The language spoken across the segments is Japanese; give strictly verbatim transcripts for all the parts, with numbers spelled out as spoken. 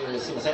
えー、すいません。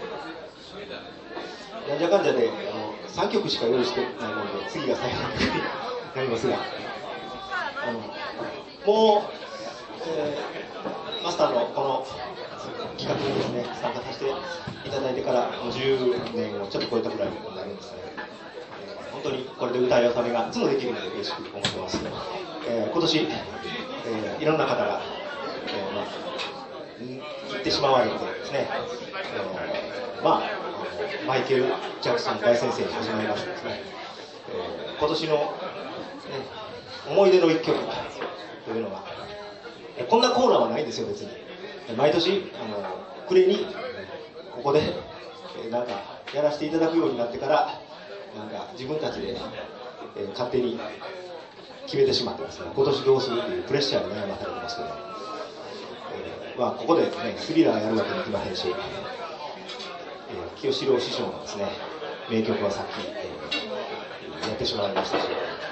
なんじゃかんじゃで、あのさんきょくしか用意してないので、次が最後になりますが、あのもう、えー、マスターのこの企画にですね、参加させていただいてからもうじゅうねんをちょっと超えたぐらいになるんですね。えー、本当にこれで歌い納めがいつもできるので嬉しく思ってます。えー、今年、えー、いろんな方が、えーまあ、行ってしまわれてですね、えー、まあマイケル・ジャクソン大先生に始まりましてですね、えー、今年の、ね、思い出の一曲というのが、こんなコーナーはないんですよ別に。毎年あの暮れにここで、えー、なんかやらせていただくようになってからなんか自分たちで、えー、勝手に決めてしまってですね、今年どうするっていうプレッシャーに悩まされてますけど、えーまあ、ここで、ね、スリラーやるわけにいきませんし、えー、清志郎師匠のですね名曲はさっき、えー、やってしまいましたし、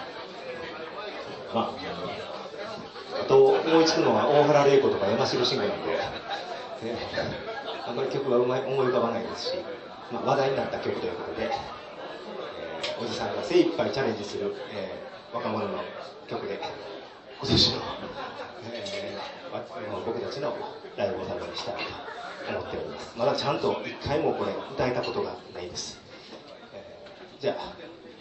まあ、あと思いつくのは大原玲子とか山城慎吾なんで、えー、あんまり曲はうまい思い浮かばないですし、まあ、話題になった曲ということで、えー、おじさんが精一杯チャレンジする、えー、若者の曲で今年の、えー、僕たちのライブをためにしたいと思っております。まだちゃんと一回もこれ歌えたことがないです。えー、じゃあ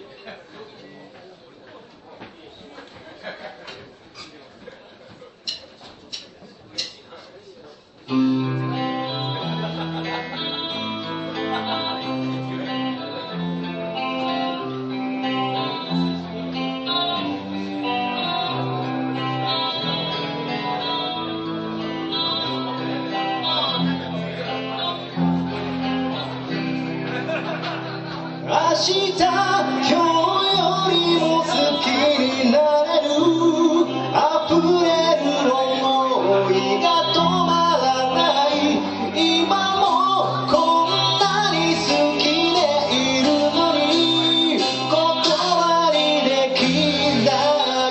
明日、今日よりも好きになれる溢れる想いが止まらない。今もこんなに好きでいるのに言葉にできない。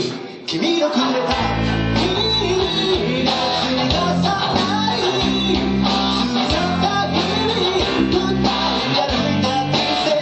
君のくれた君がくださない綴った日々二人が歩いた人生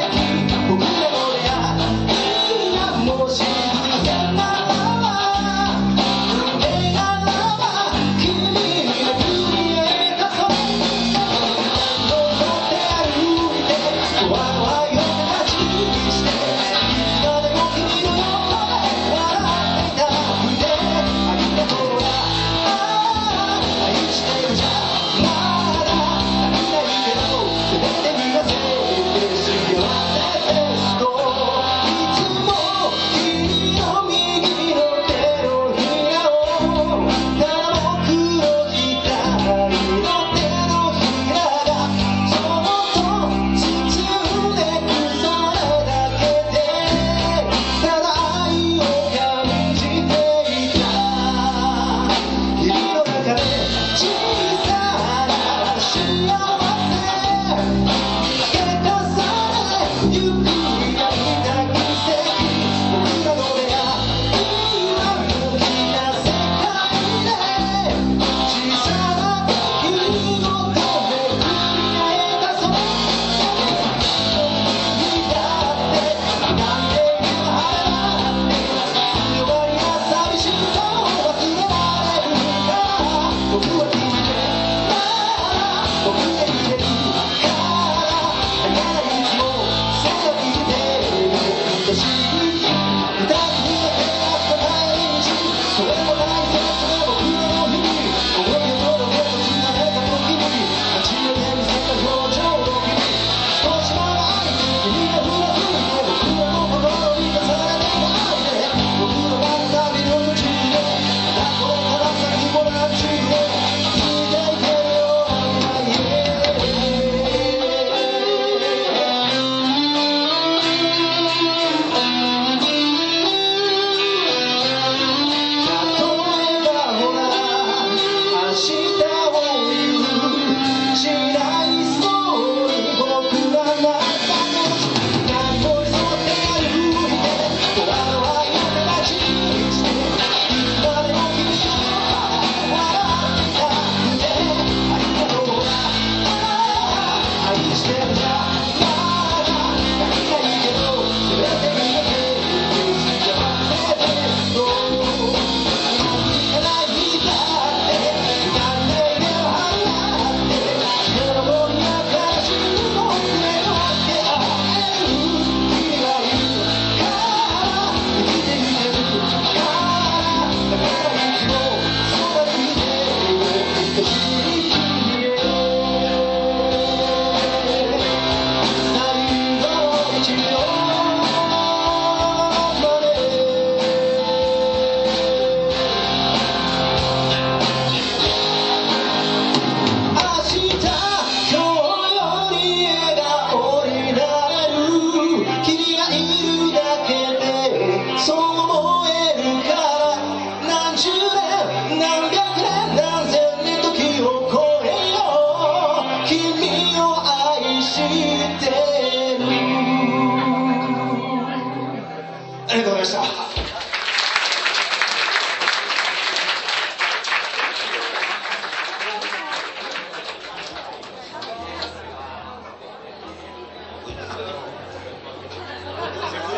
え